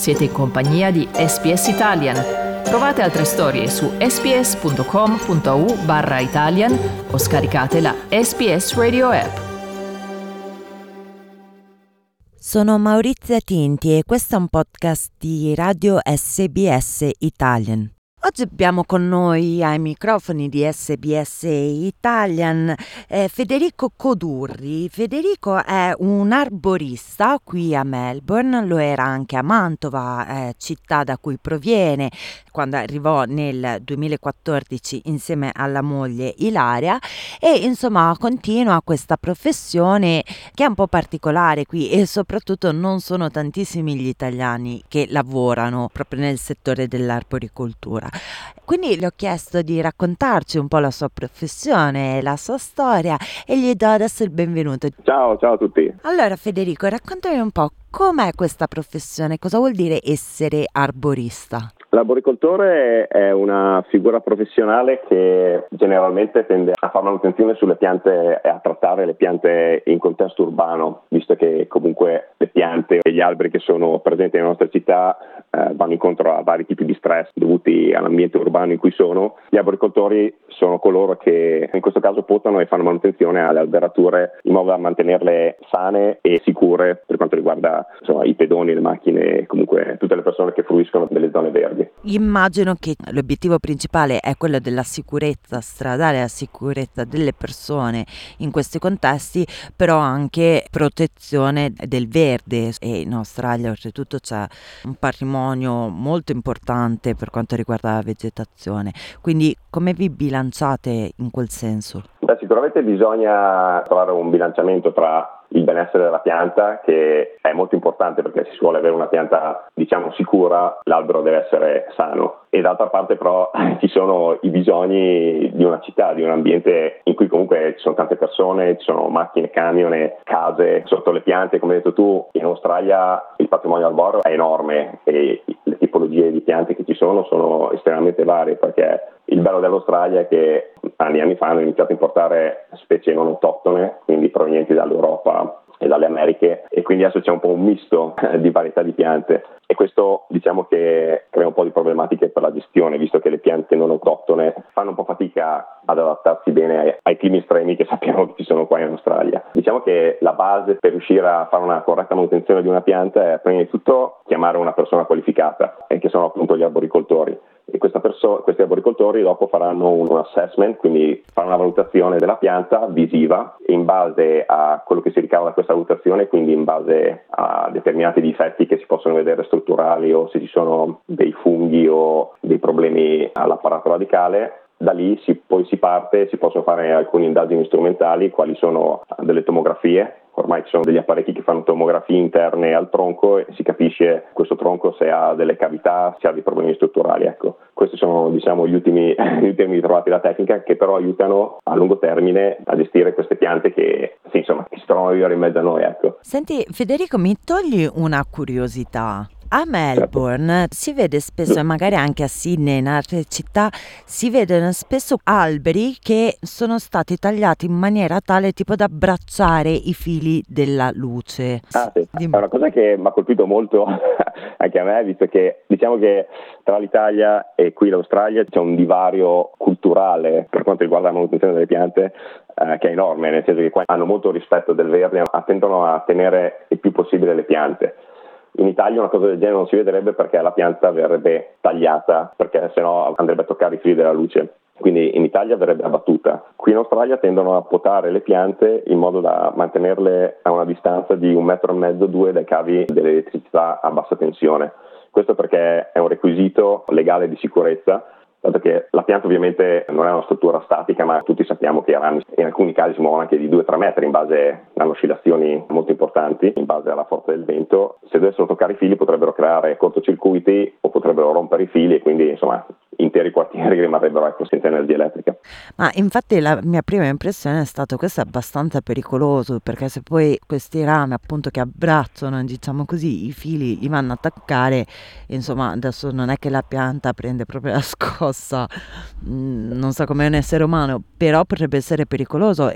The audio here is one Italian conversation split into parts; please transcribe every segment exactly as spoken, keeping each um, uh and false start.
Siete in compagnia di S B S Italian. Trovate altre storie su sbs.com.au barra Italian o scaricate la S B S Radio app. Sono Maurizia Tinti e questo è un podcast di Radio S B S Italian. Oggi abbiamo con noi ai microfoni di S B S Italian eh, Federico Codurri. Federico è un arborista qui a Melbourne, lo era anche a Mantova, eh, città da cui proviene, quando arrivò nel duemilaquattordici insieme alla moglie Ilaria, e insomma continua questa professione che è un po' particolare qui e soprattutto non sono tantissimi gli italiani che lavorano proprio nel settore dell'arboricoltura. Quindi le ho chiesto di raccontarci un po' la sua professione, la sua storia, e gli do adesso il benvenuto. Ciao, ciao a tutti. Allora Federico, raccontami un po' com'è questa professione, cosa vuol dire essere arborista? L'arboricoltore è una figura professionale che generalmente tende a fare manutenzione sulle piante e a trattare le piante in contesto urbano, visto che comunque le piante e gli alberi che sono presenti nelle nostre città eh, vanno incontro a vari tipi di stress dovuti all'ambiente urbano in cui sono. Gli arboricoltori sono coloro che in questo caso potano e fanno manutenzione alle alberature in modo da mantenerle sane e sicure per quanto riguarda insomma, i pedoni, le macchine e comunque tutte le persone che fruiscono delle zone verdi. Immagino che l'obiettivo principale è quello della sicurezza stradale, la sicurezza delle persone in questi contesti, però anche protezione del verde, e in Australia oltretutto c'è un patrimonio molto importante per quanto riguarda la vegetazione, quindi come vi bilanciate in quel senso? Beh, sicuramente bisogna trovare un bilanciamento tra il benessere della pianta, che è molto importante perché se si vuole avere una pianta diciamo sicura, l'albero deve essere sano, e d'altra parte però ci sono i bisogni di una città, di un ambiente in cui comunque ci sono tante persone, ci sono macchine, camion, case sotto le piante. Come hai detto tu, in Australia il patrimonio arboreo è enorme e le tipologie di piante che ci sono sono estremamente varie, perché il bello dell'Australia è che anni e anni fa hanno iniziato a importare specie non autoctone, quindi provenienti dall'Europa e dalle Americhe, e quindi adesso c'è un po' un misto di varietà di piante, e questo diciamo che crea un po' di problematiche per la gestione, visto che le piante non autoctone fanno un po' fatica ad adattarsi bene ai, ai climi estremi che sappiamo che ci sono qua in Australia. Diciamo che la base per riuscire a fare una corretta manutenzione di una pianta è prima di tutto chiamare una persona qualificata, e che sono appunto gli arboricoltori. E questa perso- questi arboricoltori dopo faranno un assessment, quindi faranno una valutazione della pianta visiva, e in base a quello che si ricava da questa valutazione, quindi in base a determinati difetti che si possono vedere strutturali o se ci sono dei funghi o dei problemi all'apparato radicale, da lì si, poi si parte, si possono fare alcune indagini strumentali, quali sono delle tomografie. Ormai ci sono degli apparecchi che fanno tomografie interne al tronco e si capisce questo tronco se ha delle cavità, se ha dei problemi strutturali. Ecco, questi sono diciamo gli ultimi, gli ultimi trovati da tecnica, che però aiutano a lungo termine a gestire queste piante che, sì, insomma, che si trovano a vivere in mezzo a noi. Ecco. Senti Federico, mi togli una curiosità. A Melbourne si vede spesso, e magari anche a Sydney e in altre città, si vedono spesso alberi che sono stati tagliati in maniera tale tipo da abbracciare i fili della luce. Ah sì, è una cosa che mi ha colpito molto anche a me, visto che diciamo che tra l'Italia e qui l'Australia c'è un divario culturale per quanto riguarda la manutenzione delle piante eh, che è enorme, nel senso che qua hanno molto rispetto del verde, tendono a tenere il più possibile le piante. In Italia una cosa del genere non si vedrebbe, perché la pianta verrebbe tagliata, perché sennò andrebbe a toccare i fili della luce. Quindi in Italia verrebbe abbattuta. Qui in Australia tendono a potare le piante in modo da mantenerle a una distanza di un metro e mezzo, due dai cavi dell'elettricità a bassa tensione. Questo perché è un requisito legale di sicurezza, dato che la pianta ovviamente non è una struttura statica, ma tutti sappiamo che i rami in alcuni casi si muovono anche di due tre metri in base a oscillazioni molto importanti, in base alla forza del vento. Se dovessero toccare i fili potrebbero creare cortocircuiti o potrebbero rompere i fili, e quindi insomma interi quartieri rimarrebbero ecco, senza energia elettrica. Ma infatti la mia prima impressione è stata: questo è abbastanza pericoloso, perché se poi questi rami appunto che abbracciano, diciamo così, i fili li vanno a attaccare, insomma adesso non è che la pianta prende proprio la scossa, mm, non so come un essere umano, però potrebbe essere pericoloso. E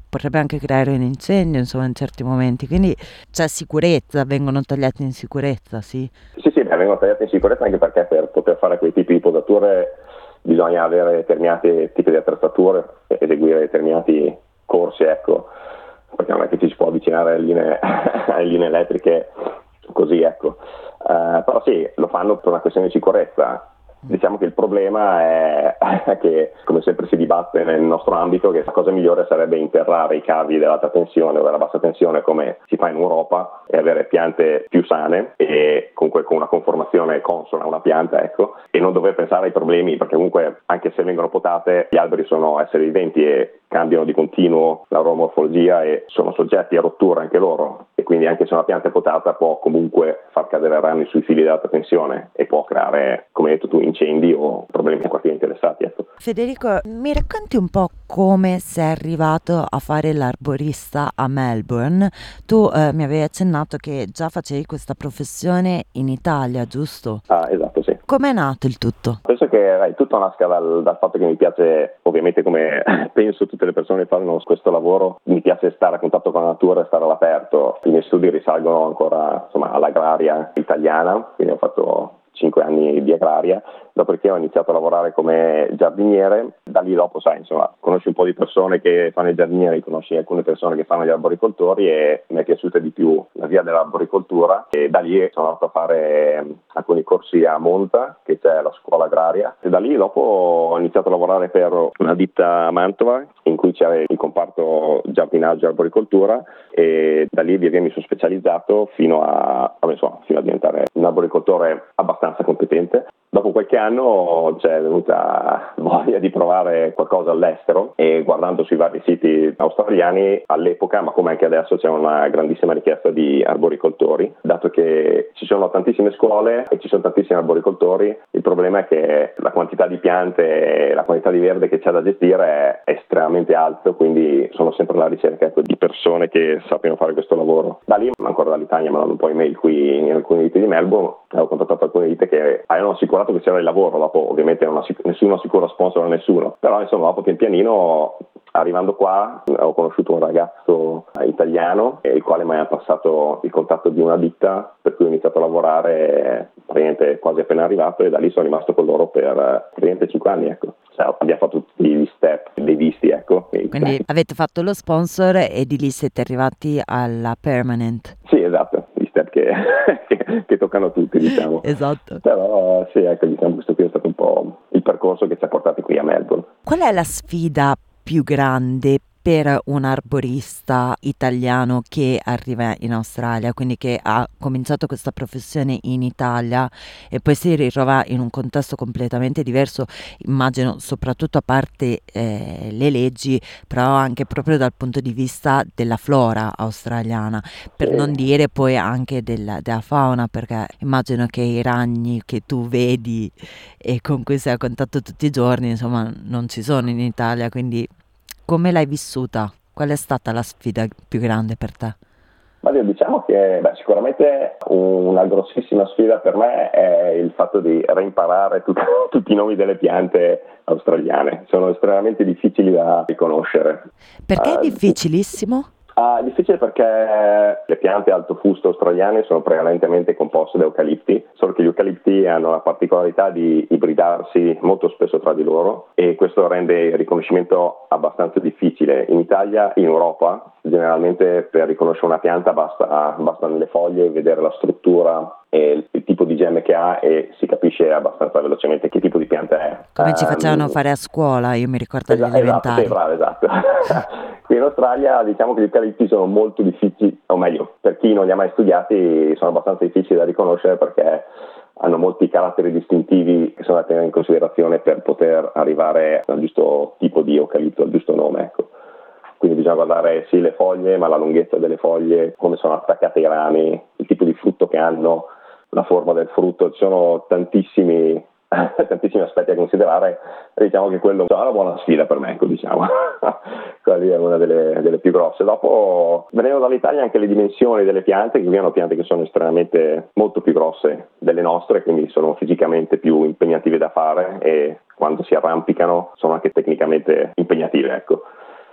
potrebbe anche creare un incendio, insomma, in certi momenti, quindi c'è sicurezza, vengono tagliati in sicurezza, sì? Sì, sì, beh, vengono tagliati in sicurezza anche perché per poter fare quei tipi di podature bisogna avere determinati tipi di attrezzature, eseguire determinati corsi, ecco, perché non è che ci si può avvicinare alle linee, alle linee elettriche così, ecco. Uh, però sì, lo fanno per una questione di sicurezza. Diciamo che il problema è che, come sempre si dibatte nel nostro ambito, che la cosa migliore sarebbe interrare i cavi dell'alta tensione o della bassa tensione come si fa in Europa e avere piante più sane e comunque con una conformazione consona a una pianta, ecco, e non dover pensare ai problemi, perché comunque anche se vengono potate gli alberi sono esseri viventi e cambiano di continuo la loro morfologia e sono soggetti a rottura anche loro, e quindi anche se una pianta è potata può comunque far cadere rami sui fili dell'alta tensione e può creare, come hai detto tu, incendi o problemi a quartieri interessati, ecco. Federico, mi racconti un po' come sei arrivato a fare l'arborista a Melbourne? Tu eh, mi avevi accennato che già facevi questa professione in Italia, giusto? Ah, esatto, sì. Com'è nato il tutto? Penso che eh, tutto nasca dal, dal fatto che mi piace, ovviamente come penso tutte le persone che fanno questo lavoro, mi piace stare a contatto con la natura e stare all'aperto. I miei studi risalgono ancora, insomma, all'agraria italiana, quindi ho fatto cinque anni di agraria, dopodiché ho iniziato a lavorare come giardiniere. Da lì dopo, sai, insomma, conosci un po' di persone che fanno i giardinieri, conosci alcune persone che fanno gli arboricoltori e mi è piaciuta di più la via dell'arboricoltura, e da lì sono andato a fare alcuni corsi a Monza, che c'è la scuola agraria, e da lì dopo ho iniziato a lavorare per una ditta a Mantova in cui c'era il comparto giardinaggio e arboricoltura, e da lì via via mi sono specializzato fino a, vabbè, insomma, fino a diventare un arboricoltore abbastanza competente. Dopo qualche anno c'è venuta voglia di provare qualcosa all'estero, e guardando sui vari siti australiani all'epoca, ma come anche adesso, c'è una grandissima richiesta di arboricoltori, dato che ci sono tantissime scuole e ci sono tantissimi arboricoltori. Il problema è che la quantità di piante e la quantità di verde che c'è da gestire è estremamente alto, quindi sono sempre alla ricerca, ecco, di persone che sappiano fare questo lavoro. Da lì, ancora dall'Italia, mi hanno un po' email qui in alcune ditte di Melbourne, ho contattato alcune ditte che avevano assicurato che c'era il lavoro. Dopo ovviamente non assic- nessuno assicura sponsor a nessuno, però insomma dopo pian pianino, arrivando qua, ho conosciuto un ragazzo italiano, il quale mi ha passato il contatto di una ditta, per cui ho iniziato a lavorare praticamente quasi appena arrivato, e da lì sono rimasto con loro per praticamente cinque anni, ecco. Cioè, abbiamo fatto tutti gli step dei visti, ecco. Quindi avete fatto lo sponsor e di lì siete arrivati alla permanent. Sì, esatto, gli step che, che, che toccano tutti, diciamo. Esatto. Però sì, ecco, diciamo, questo qui è stato un po' il percorso che ci ha portati qui a Melbourne. Qual è la sfida più grande per un arborista italiano che arriva in Australia, quindi che ha cominciato questa professione in Italia e poi si ritrova in un contesto completamente diverso, immagino, soprattutto a parte eh, le leggi, però anche proprio dal punto di vista della flora australiana, per Sì. non dire poi anche della, della fauna, perché immagino che i ragni che tu vedi e con cui sei a contatto tutti i giorni, insomma, non ci sono in Italia, quindi come l'hai vissuta? Qual è stata la sfida più grande per te? Ma io diciamo che beh, sicuramente una grossissima sfida per me è il fatto di reimparare tut- tutti i nomi delle piante australiane. Sono estremamente difficili da riconoscere. Perché è Uh, difficilissimo? Ah, è difficile perché le piante alto fusto australiane sono prevalentemente composte da eucalipti, solo che gli eucalipti hanno la particolarità di ibridarsi molto spesso tra di loro, e questo rende il riconoscimento abbastanza difficile. In Italia, in Europa, generalmente per riconoscere una pianta basta, bastano le foglie, vedere la struttura e il, il tipo di gemme che ha, e si capisce abbastanza velocemente che tipo di pianta è. Come ci Um, facevano fare a scuola, io mi ricordo agli esatto, elementari. Esatto, sì, bravo, esatto. Qui in Australia diciamo che gli eucalipti sono molto difficili, o meglio, per chi non li ha mai studiati sono abbastanza difficili da riconoscere, perché hanno molti caratteri distintivi che sono da tenere in considerazione per poter arrivare al giusto tipo di eucalipto, al giusto nome, ecco. Quindi bisogna guardare sì le foglie, ma la lunghezza delle foglie, come sono attaccate i rami, il tipo di frutto che hanno, la forma del frutto. Ci sono tantissimi tantissimi aspetti a considerare, e diciamo che quello è una buona sfida per me, ecco, diciamo. Quella è una delle, delle più grosse. Dopo, venendo dall'Italia, anche le dimensioni delle piante, che qui hanno piante che sono estremamente molto più grosse delle nostre, quindi sono fisicamente più impegnative da fare, e quando si arrampicano sono anche tecnicamente impegnative, ecco.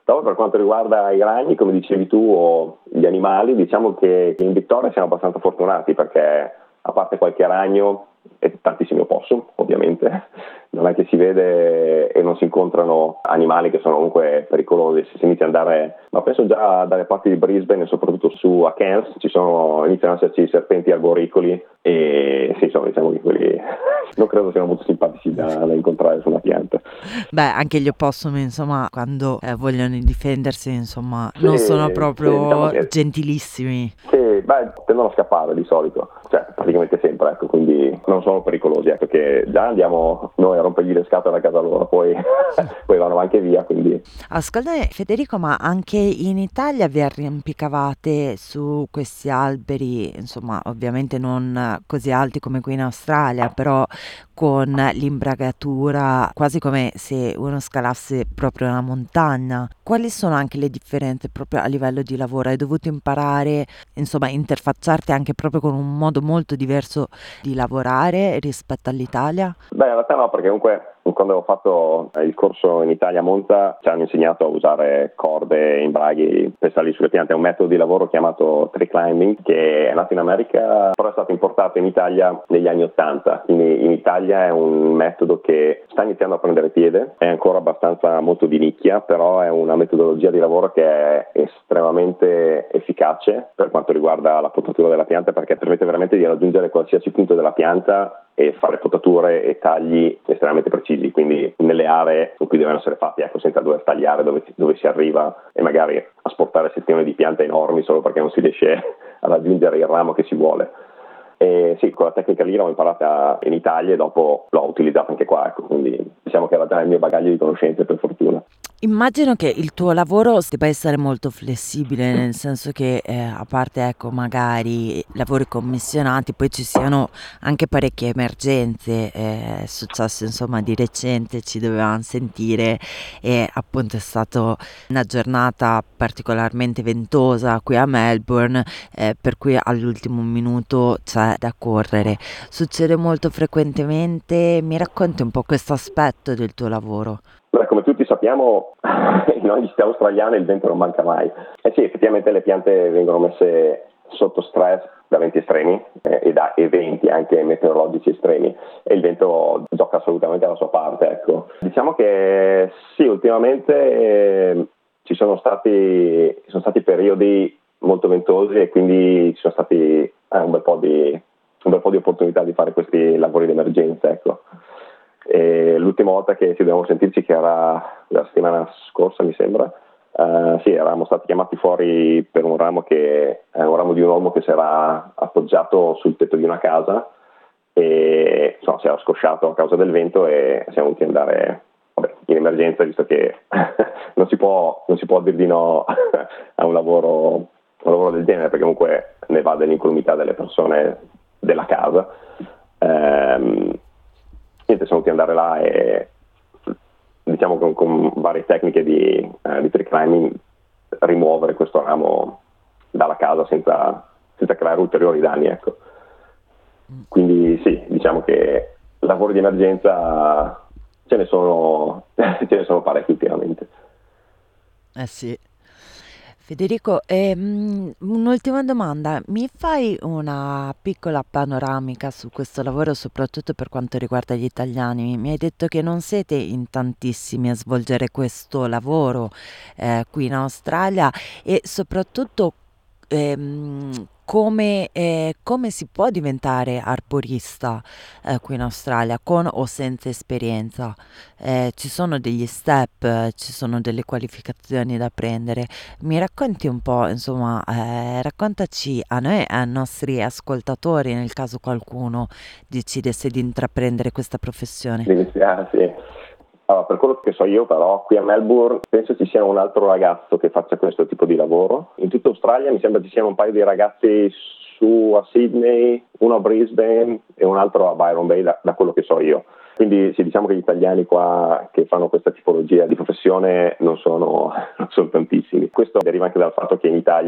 Dopo, per quanto riguarda i ragni, come dicevi tu, o gli animali, diciamo che in Vittoria siamo abbastanza fortunati perché, a parte qualche ragno e tantissimi opossum, ovviamente, non è che si vede e non si incontrano animali che sono comunque pericolosi. Se si inizia ad andare, ma penso già dalle parti di Brisbane, soprattutto su a Cairns, ci sono, iniziano ad esserci serpenti arboricoli e sì, insomma, diciamo che quelli non credo siano molto simpatici da, da incontrare su una pianta. Beh, anche gli opossumi, insomma, quando eh, vogliono difendersi, insomma, Sì, non sono sì, proprio diciamo che- gentilissimi. Sì, beh, tendono a scappare di solito, cioè praticamente sempre, ecco, quindi non sono pericolosi, ecco, che già andiamo noi a rompergli le scatole a casa loro, poi, poi vanno anche via, quindi... Ascolta Federico, ma anche in Italia vi arrampicavate su questi alberi, insomma, ovviamente non così alti come qui in Australia, però con l'imbragatura, quasi come se uno scalasse proprio una montagna. Quali sono anche le differenze proprio a livello di lavoro? Hai dovuto imparare, insomma, interfacciarti anche proprio con un modo molto diverso di lavorare rispetto all'Italia? Beh, in realtà no, perché comunque quando avevo fatto il corso in Italia a Monza ci hanno insegnato a usare corde, imbraghi per salire sulle piante. È un metodo di lavoro chiamato tree climbing che è nato in America, però è stato importato in Italia negli anni Ottanta. Quindi in Italia è un metodo che sta iniziando a prendere piede, è ancora abbastanza molto di nicchia, però è una metodologia di lavoro che è estremamente efficace per quanto riguarda la potatura della pianta, perché permette veramente di raggiungere qualsiasi punto della pianta e fare potature e tagli estremamente precisi, quindi nelle aree in cui devono essere fatti, ecco, senza dover tagliare dove, dove si arriva e magari asportare sezioni di piante enormi solo perché non si riesce a raggiungere il ramo che si vuole. E sì, quella tecnica lì l'ho imparata in Italia e dopo l'ho utilizzata anche qua, ecco, quindi diciamo che era già il mio bagaglio di conoscenze, per fortuna. Immagino che il tuo lavoro debba essere molto flessibile, nel senso che eh, a parte ecco magari lavori commissionati, poi ci siano anche parecchie emergenze. Eh, è successo insomma di recente, ci dovevamo sentire e appunto è stata una giornata particolarmente ventosa qui a Melbourne, eh, per cui all'ultimo minuto c'è da correre. Succede molto frequentemente. Mi racconti un po' questo aspetto del tuo lavoro? Beh, come tutti sappiamo, in ogni città australiana il vento non manca mai. Eh sì, effettivamente le piante vengono messe sotto stress da venti estremi eh, e da eventi anche meteorologici estremi e il vento gioca assolutamente la sua parte, ecco. Diciamo che sì, ultimamente eh, ci sono stati, ci sono stati periodi molto ventosi e quindi ci sono stati eh, un bel po' di un bel po' di opportunità di fare questi lavori di emergenza, ecco. E l'ultima volta che ci dovevamo sentirci, che era la settimana scorsa mi sembra, uh, sì, eravamo stati chiamati fuori per un ramo che è un ramo di un uomo che si era appoggiato sul tetto di una casa e insomma, si era scosciato a causa del vento e siamo dovuti andare vabbè, in emergenza, visto che non si può non si può dir di no a un lavoro, un lavoro del genere, perché comunque ne va dell'incolumità delle persone della casa. Um, Niente, siamo dovuti andare là e diciamo con, con varie tecniche di, eh, di tree climbing rimuovere questo ramo dalla casa senza, senza creare ulteriori danni, ecco. Quindi sì, diciamo che lavori di emergenza ce ne sono ce ne sono parecchi ultimamente. Eh sì. Federico, ehm, un'ultima domanda, mi fai una piccola panoramica su questo lavoro, soprattutto per quanto riguarda gli italiani? Mi hai detto che non siete in tantissimi a svolgere questo lavoro eh, qui in Australia e soprattutto ehm, come, eh, come si può diventare arborista eh, qui in Australia con o senza esperienza? Eh, ci sono degli step, eh, ci sono delle qualificazioni da prendere. Mi racconti un po', insomma, eh, raccontaci a noi e ai nostri ascoltatori, nel caso qualcuno decidesse di intraprendere questa professione. Iniziare, sì. Allora, per quello che so io però, qui a Melbourne penso ci sia un altro ragazzo che faccia questo tipo di lavoro. In tutta Australia mi sembra ci siano un paio di ragazzi su a Sydney, uno a Brisbane e un altro a Byron Bay, da, da quello che so io. Quindi sì, diciamo che gli italiani qua che fanno questa tipologia di professione non sono, non sono tantissimi. Questo deriva anche dal fatto che in Italia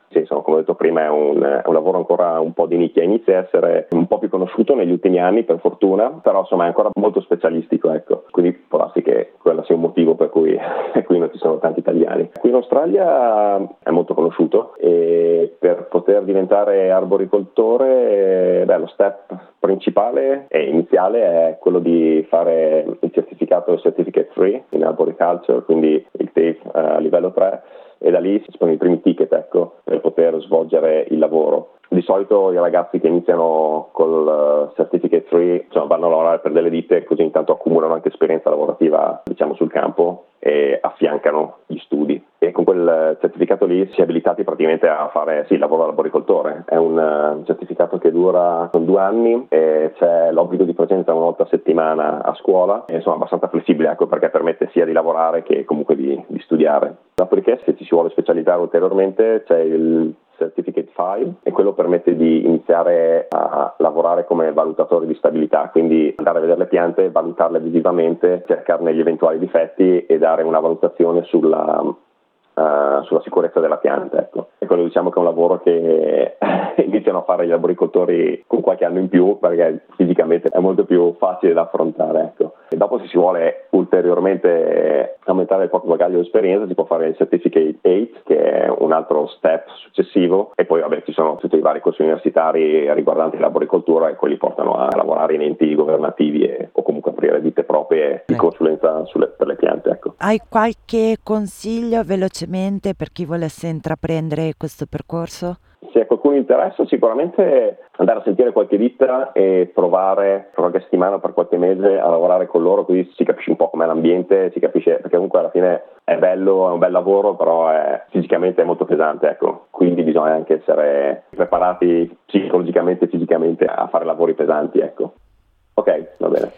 Sì, insomma, come ho detto prima è un, è un lavoro ancora un po' di nicchia, inizia a essere un po' più conosciuto negli ultimi anni per fortuna, però insomma è ancora molto specialistico, ecco, quindi può darsi che quello sia un motivo per cui qui non ci sono tanti italiani. Qui in Australia è molto conosciuto e per poter diventare arboricoltore, beh, lo step principale e iniziale è quello di fare il certificato Certificate tre in Arboriculture, quindi il T A F eh, a livello tre, e da lì si sono i primi ticket, ecco, per poter svolgere il lavoro. Di solito i ragazzi che iniziano col Certificate tre insomma, vanno a lavorare per delle ditte, così intanto accumulano anche esperienza lavorativa, diciamo, sul campo e affiancano gli studi. E con quel certificato lì si è abilitati praticamente a fare sì, il lavoro da arboricoltore. È un uh, certificato che dura due anni e c'è l'obbligo di presenza una volta a settimana a scuola, e insomma abbastanza flessibile, ecco, perché permette sia di lavorare che comunque di, di studiare. Dopodiché, se ci si vuole specializzare ulteriormente, c'è il Certificate cinque e quello permette di iniziare a lavorare come valutatore di stabilità, quindi andare a vedere le piante, valutarle visivamente, cercarne gli eventuali difetti e dare una valutazione sulla, uh, sulla sicurezza della pianta, ecco. E quello diciamo che è un lavoro che iniziano a fare gli arboricoltori con qualche anno in più, perché fisicamente è molto più facile da affrontare, ecco. E dopo, se si vuole ulteriormente aumentare il proprio bagaglio di esperienza, si può fare il Certificate otto, che è un altro step successivo, e poi vabbè ci sono tutti i vari corsi universitari riguardanti l'arboricoltura, e quelli portano a lavorare in enti governativi e, o comunque aprire ditte proprie di consulenza sulle, per le piante, ecco. Hai qualche consiglio velocemente per chi volesse intraprendere questo percorso? Se a qualcuno interessa, sicuramente andare a sentire qualche ditta e provare per qualche settimana o per qualche mese a lavorare con loro, così si capisce un po' com'è l'ambiente, si capisce, perché comunque alla fine è bello, è un bel lavoro, però è, fisicamente è molto pesante, ecco. Quindi bisogna anche essere preparati psicologicamente e fisicamente a fare lavori pesanti, ecco. Ok, va bene.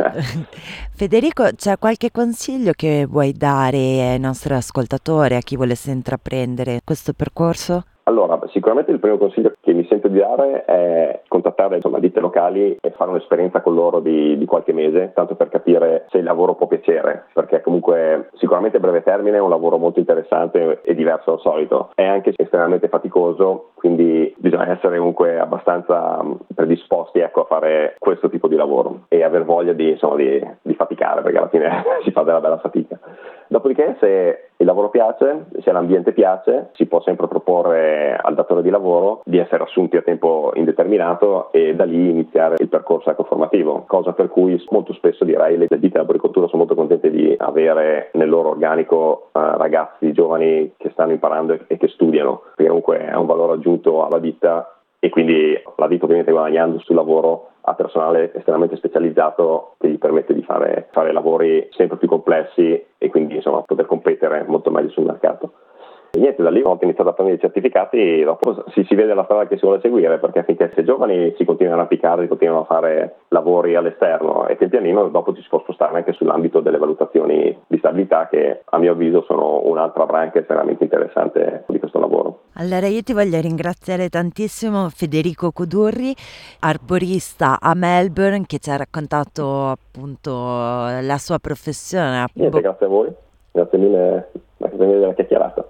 Federico, c'è qualche consiglio che vuoi dare ai nostri ascoltatori, a chi volesse intraprendere questo percorso? Allora, sicuramente il primo consiglio che mi sento di dare è contattare insomma ditte locali e fare un'esperienza con loro di, di qualche mese, tanto per capire se il lavoro può piacere, perché comunque sicuramente a breve termine è un lavoro molto interessante e diverso dal solito. È anche estremamente faticoso, quindi bisogna essere comunque abbastanza predisposti, ecco, a fare questo tipo di lavoro e aver voglia di, insomma, di, di faticare, perché alla fine si fa della bella fatica. Dopodiché, se il lavoro piace, se l'ambiente piace, si può sempre proporre al datore di lavoro di essere assunti a tempo indeterminato e da lì iniziare il percorso ecco formativo, cosa per cui molto spesso direi le ditte di arboricoltura sono molto contente di avere nel loro organico uh, ragazzi giovani che stanno imparando e, e che studiano, perché comunque è un valore aggiunto alla ditta, e quindi la ditta ovviamente guadagnando sul lavoro ha personale estremamente specializzato che gli permette di fare, fare lavori sempre più complessi e quindi insomma poter competere molto meglio sul mercato. E niente, da lì ho iniziato a prendere i certificati, dopo si, si vede la strada che si vuole seguire, perché finché si è giovani si continuano a arrampicare, si continuano a fare lavori all'esterno, e pian pianino dopo ci si può spostare anche sull'ambito delle valutazioni di stabilità, che a mio avviso sono un'altra branca estremamente interessante di questo lavoro. Allora io ti voglio ringraziare tantissimo, Federico Cudurri, arborista a Melbourne, che ci ha raccontato appunto la sua professione. Niente, grazie a voi, grazie mille, grazie mille della chiacchierata.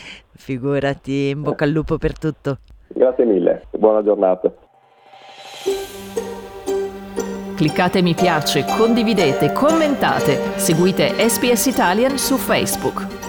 Figurati, in bocca al lupo per tutto. Grazie mille, buona giornata. Cliccate mi piace, condividete, commentate, seguite S B S Italian su Facebook.